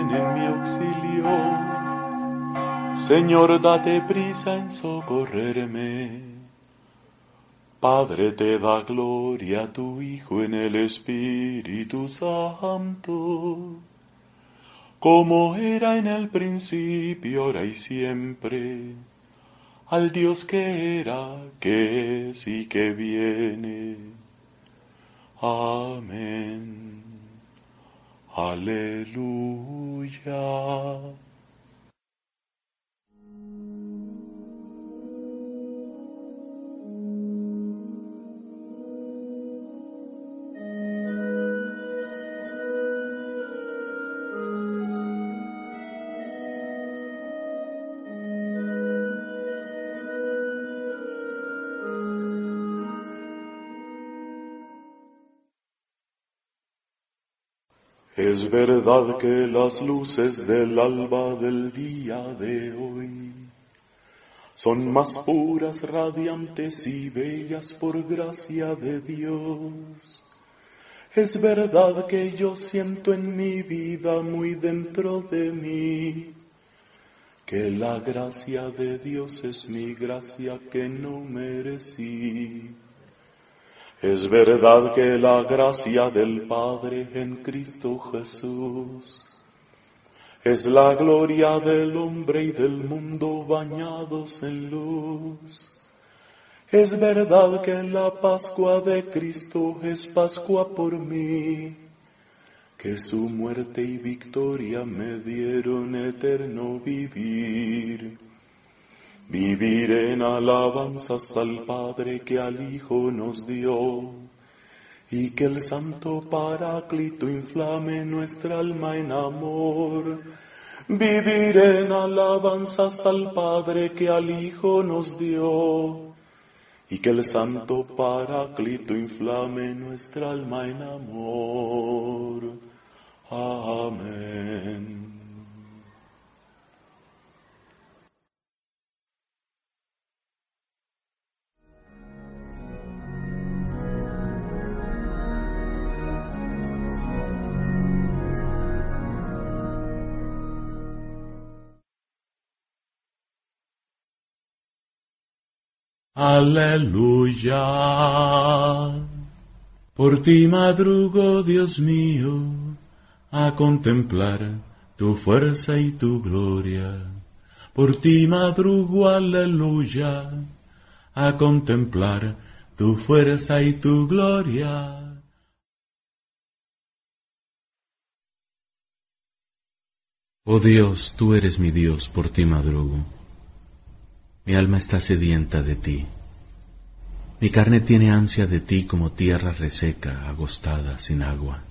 ven en mi auxilio. Señor, date prisa en socorrerme. Padre, te da gloria a tu Hijo en el Espíritu Santo, como era en el principio, ahora y siempre, al Dios que era, que es y que viene. Amén. Aleluya. Es verdad que las luces del alba del día de hoy son más puras, radiantes y bellas por gracia de Dios. Es verdad que yo siento en mi vida muy dentro de mí que la gracia de Dios es mi gracia que no merecí. Es verdad que la gracia del Padre en Cristo Jesús es la gloria del hombre y del mundo bañados en luz. Es verdad que la Pascua de Cristo es Pascua por mí, que su muerte y victoria me dieron eterno vivir. Vivir en alabanzas al Padre que al Hijo nos dio, y que el Santo Paráclito inflame nuestra alma en amor. Vivir en alabanzas al Padre que al Hijo nos dio, y que el Santo Paráclito inflame nuestra alma en amor. Amén. Aleluya. Por ti madrugo, Dios mío, a contemplar tu fuerza y tu gloria. Por ti madrugo, aleluya, a contemplar tu fuerza y tu gloria. Oh Dios, tú eres mi Dios, por ti madrugo. Mi alma está sedienta de ti. Mi carne tiene ansia de ti como tierra reseca, agostada, sin agua.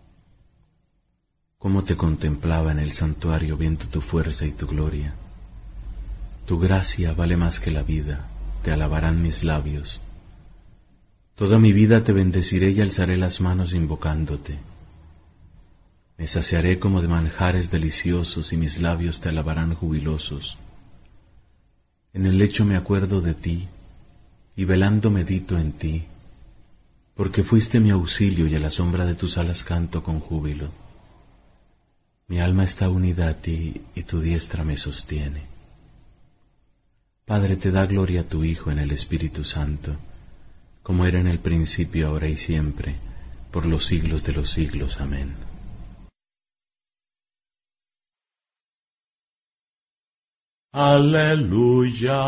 Cómo te contemplaba en el santuario viendo tu fuerza y tu gloria. Tu gracia vale más que la vida, te alabarán mis labios. Toda mi vida te bendeciré y alzaré las manos invocándote. Me saciaré como de manjares deliciosos y mis labios te alabarán jubilosos. En el lecho me acuerdo de ti, y velando medito en ti, porque fuiste mi auxilio y a la sombra de tus alas canto con júbilo. Mi alma está unida a ti y tu diestra me sostiene. Padre, te da gloria a tu Hijo en el Espíritu Santo, como era en el principio, ahora y siempre, por los siglos de los siglos. Amén. Aleluya.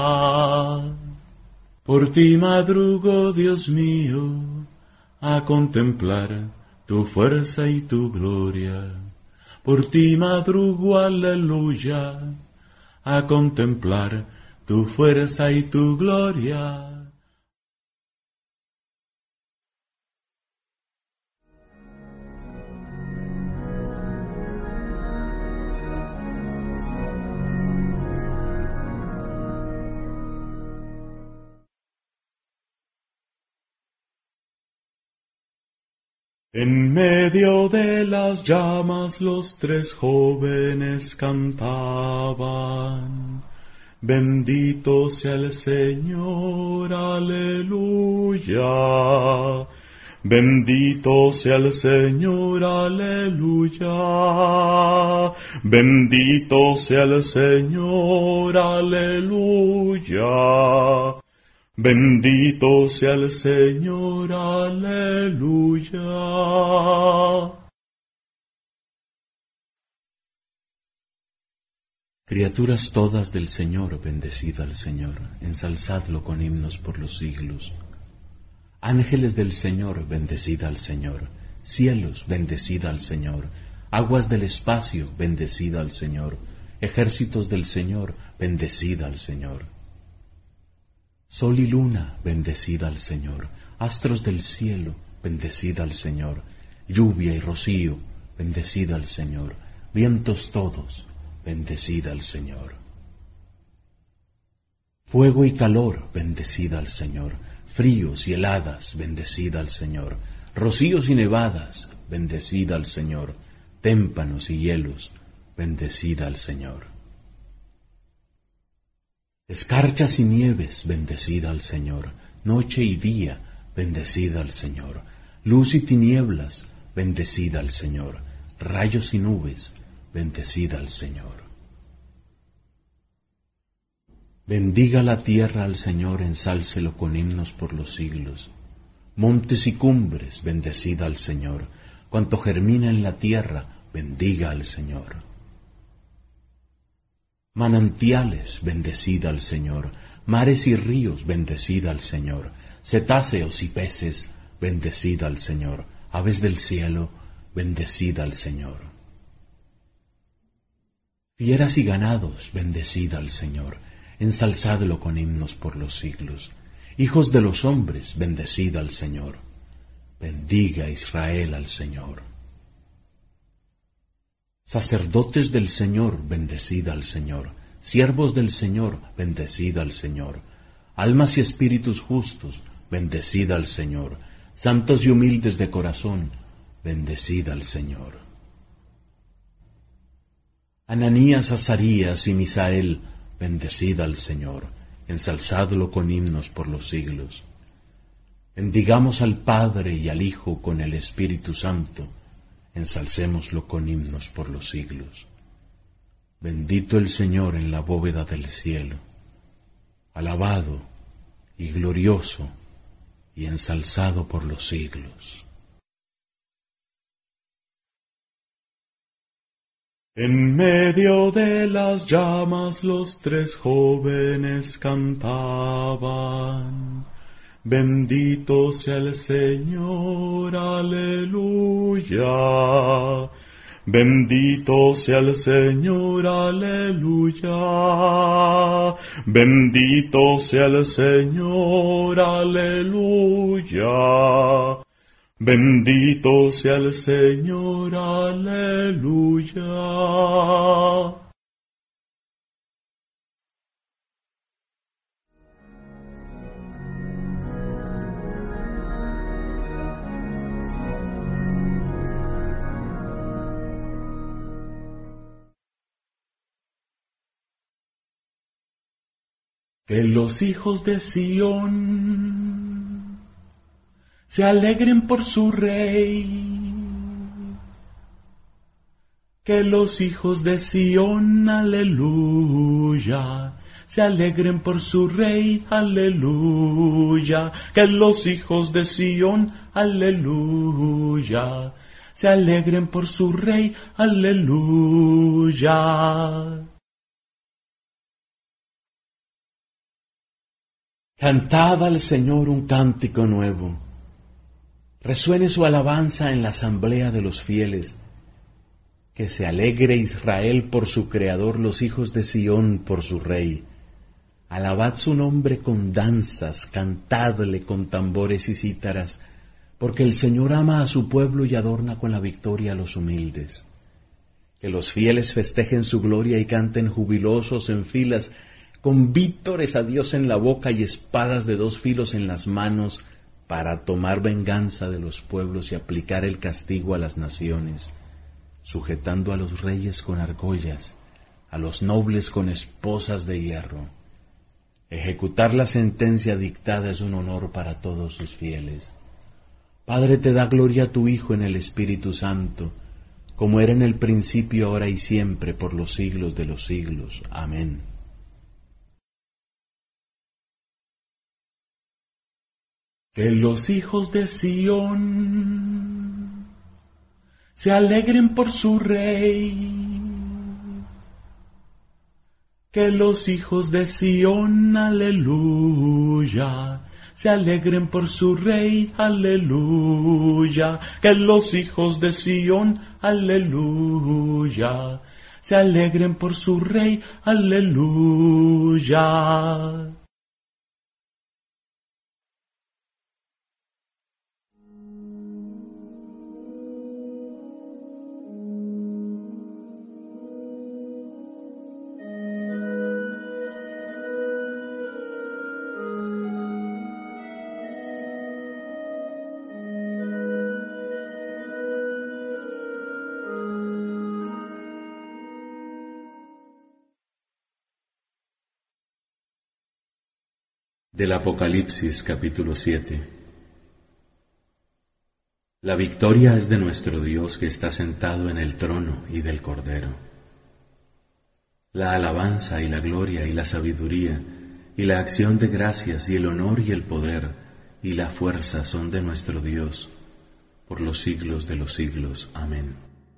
Por ti madrugo, Dios mío, a contemplar tu fuerza y tu gloria. Por ti madrugo, aleluya, a contemplar tu fuerza y tu gloria. En medio de las llamas los tres jóvenes cantaban, bendito sea el Señor, aleluya. Bendito sea el Señor, aleluya. Bendito sea el Señor, aleluya. Bendito sea el Señor, aleluya. Criaturas todas del Señor, bendecid al Señor, ensalzadlo con himnos por los siglos. Ángeles del Señor, bendecid al Señor. Cielos, bendecid al Señor. Aguas del espacio, bendecid al Señor. Ejércitos del Señor, bendecid al Señor. Sol y luna, bendecid al Señor. Astros del cielo, bendecid al Señor. Lluvia y rocío, bendecid al Señor. Vientos todos, bendecid al Señor. Fuego y calor, bendecid al Señor. Fríos y heladas, bendecid al Señor. Rocíos y nevadas, bendecid al Señor. Témpanos y hielos, bendecid al Señor. Escarchas y nieves, bendecid al Señor. Noche y día, bendecid al Señor. Luz y tinieblas, bendecid al Señor. Rayos y nubes, bendecid al Señor. Bendiga la tierra al Señor, ensálcelo con himnos por los siglos. Montes y cumbres, bendecid al Señor. Cuanto germina en la tierra, bendiga al Señor. Manantiales, bendecid al Señor. Mares y ríos, bendecid al Señor. Cetáceos y peces, bendecid al Señor. Aves del cielo, bendecid al Señor. Fieras y ganados, bendecid al Señor. Ensalzadlo con himnos por los siglos. Hijos de los hombres, bendecid al Señor. Bendiga Israel al Señor. Sacerdotes del Señor, bendecid al Señor. Siervos del Señor, bendecid al Señor. Almas y espíritus justos, bendecid al Señor. Santos y humildes de corazón, bendecid al Señor. Ananías, Azarías y Misael, bendecid al Señor, ensalzadlo con himnos por los siglos. Bendigamos al Padre y al Hijo con el Espíritu Santo, ensalcémoslo con himnos por los siglos. Bendito el Señor en la bóveda del cielo, alabado y glorioso y ensalzado por los siglos. En medio de las llamas los tres jóvenes cantaban. Bendito sea el Señor, aleluya. Bendito sea el Señor, aleluya. Bendito sea el Señor, aleluya. Bendito sea el Señor, aleluya. Que los hijos de Sión se alegren por su rey. Que los hijos de Sión, aleluya, se alegren por su rey, aleluya. Que los hijos de Sión, aleluya, se alegren por su rey, aleluya. Cantad al Señor un cántico nuevo. Resuene su alabanza en la asamblea de los fieles. Que se alegre Israel por su Creador, los hijos de Sión por su Rey. Alabad su nombre con danzas, cantadle con tambores y cítaras, porque el Señor ama a su pueblo y adorna con la victoria a los humildes. Que los fieles festejen su gloria y canten jubilosos en filas, con vítores a Dios en la boca y espadas de dos filos en las manos, para tomar venganza de los pueblos y aplicar el castigo a las naciones, sujetando a los reyes con argollas, a los nobles con esposas de hierro. Ejecutar la sentencia dictada es un honor para todos sus fieles. Padre, te da gloria a tu Hijo en el Espíritu Santo, como era en el principio, ahora y siempre, por los siglos de los siglos. Amén. Que los hijos de Sión se alegren por su Rey. Que los hijos de Sión, aleluya, se alegren por su Rey, aleluya. Que los hijos de Sión, aleluya, se alegren por su Rey, aleluya. Del Apocalipsis capítulo 7. La victoria es de nuestro Dios que está sentado en el trono y del Cordero. La alabanza y la gloria y la sabiduría y la acción de gracias y el honor y el poder y la fuerza son de nuestro Dios por los siglos de los siglos. Amén.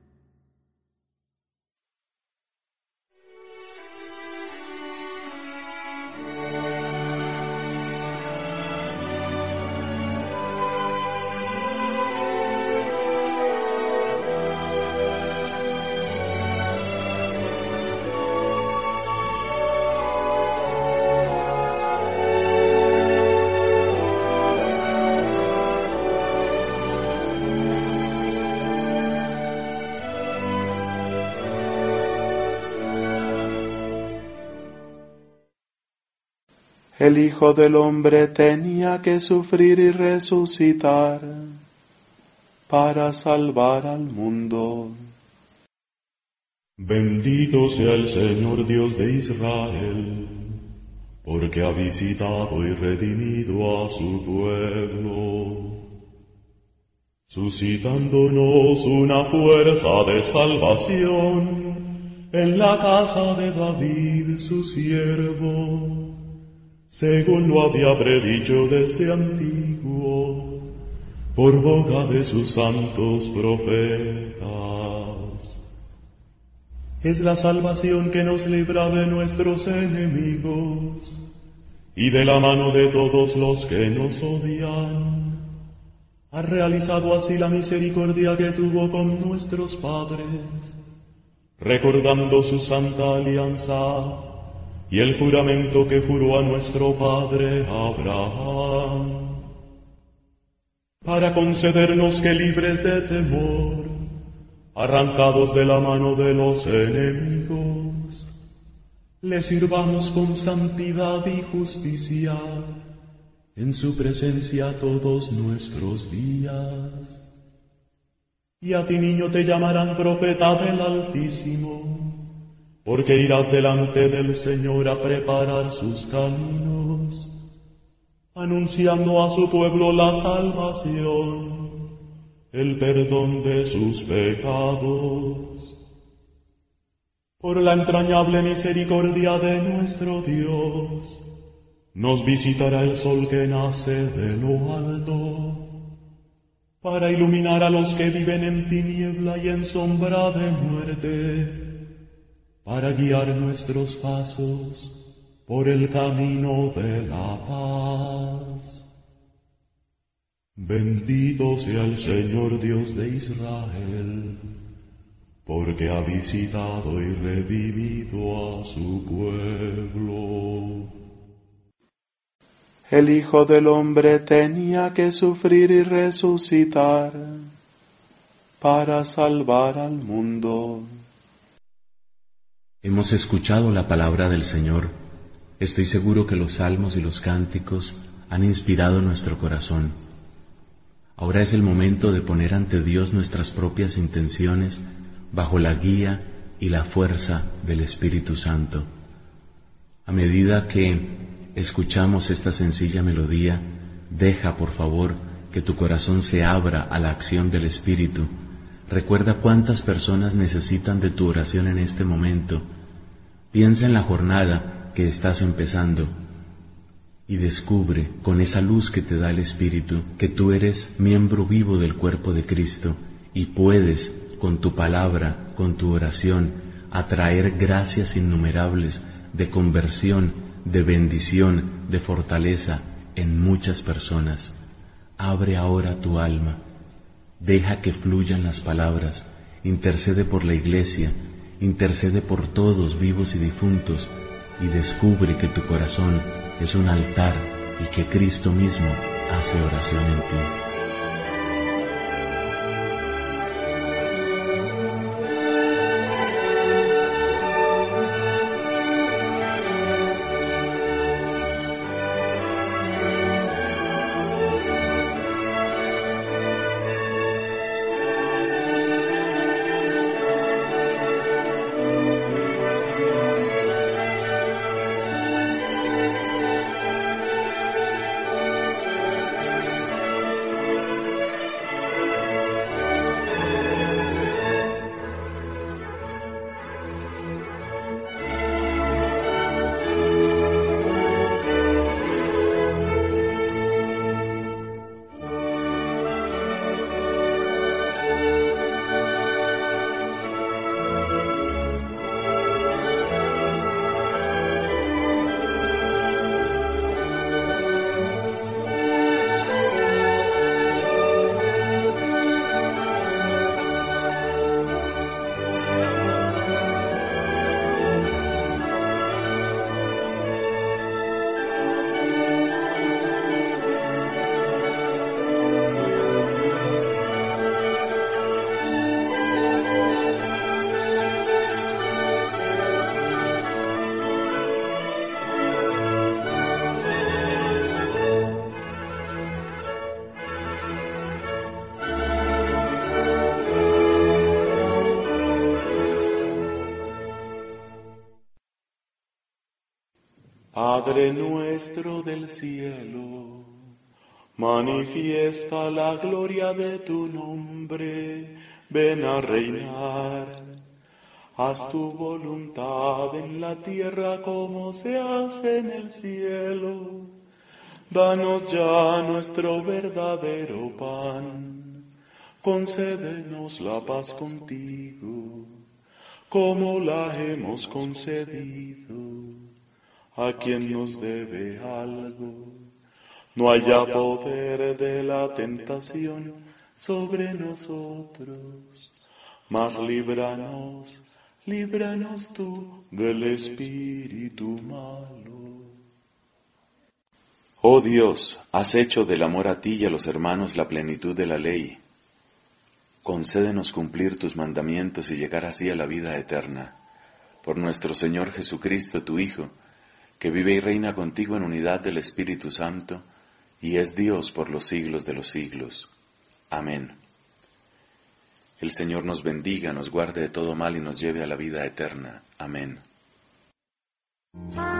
El Hijo del Hombre tenía que sufrir y resucitar para salvar al mundo. Bendito sea el Señor Dios de Israel, porque ha visitado y redimido a su pueblo, suscitándonos una fuerza de salvación en la casa de David su siervo, según lo había predicho desde antiguo, por boca de sus santos profetas. Es la salvación que nos libra de nuestros enemigos y de la mano de todos los que nos odian. Ha realizado así la misericordia que tuvo con nuestros padres, recordando su santa alianza y el juramento que juró a nuestro padre Abraham, para concedernos que libres de temor, arrancados de la mano de los enemigos, le sirvamos con santidad y justicia en su presencia todos nuestros días. Y a ti, niño, te llamarán profeta del Altísimo, porque irás delante del Señor a preparar sus caminos, anunciando a su pueblo la salvación, el perdón de sus pecados. Por la entrañable misericordia de nuestro Dios, nos visitará el sol que nace de lo alto, para iluminar a los que viven en tiniebla y en sombra de muerte, para guiar nuestros pasos por el camino de la paz. Bendito sea el Señor Dios de Israel, porque ha visitado y redimido a su pueblo. El Hijo del Hombre tenía que sufrir y resucitar para salvar al mundo. Hemos escuchado la palabra del Señor. Estoy seguro que los salmos y los cánticos han inspirado nuestro corazón. Ahora es el momento de poner ante Dios nuestras propias intenciones bajo la guía y la fuerza del Espíritu Santo. A medida que escuchamos esta sencilla melodía, deja, por favor, que tu corazón se abra a la acción del Espíritu. Recuerda cuántas personas necesitan de tu oración en este momento. Piensa en la jornada que estás empezando y descubre con esa luz que te da el Espíritu que tú eres miembro vivo del cuerpo de Cristo y puedes, con tu palabra, con tu oración, atraer gracias innumerables de conversión, de bendición, de fortaleza en muchas personas. Abre ahora tu alma, deja que fluyan las palabras, intercede por la Iglesia, intercede por todos vivos y difuntos, y descubre que tu corazón es un altar y que Cristo mismo hace oración en ti. Padre nuestro del cielo, manifiesta la gloria de tu nombre, ven a reinar. Haz tu voluntad en la tierra como se hace en el cielo. Danos ya nuestro verdadero pan, concédenos la paz contigo, como la hemos concedido a quien nos debe algo. No haya poder de la tentación sobre nosotros, mas líbranos tú del espíritu malo. Oh Dios, has hecho del amor a ti y a los hermanos la plenitud de la ley. Concédenos cumplir tus mandamientos y llegar así a la vida eterna. Por nuestro Señor Jesucristo, tu Hijo, que vive y reina contigo en unidad del Espíritu Santo, y es Dios por los siglos de los siglos. Amén. El Señor nos bendiga, nos guarde de todo mal y nos lleve a la vida eterna. Amén.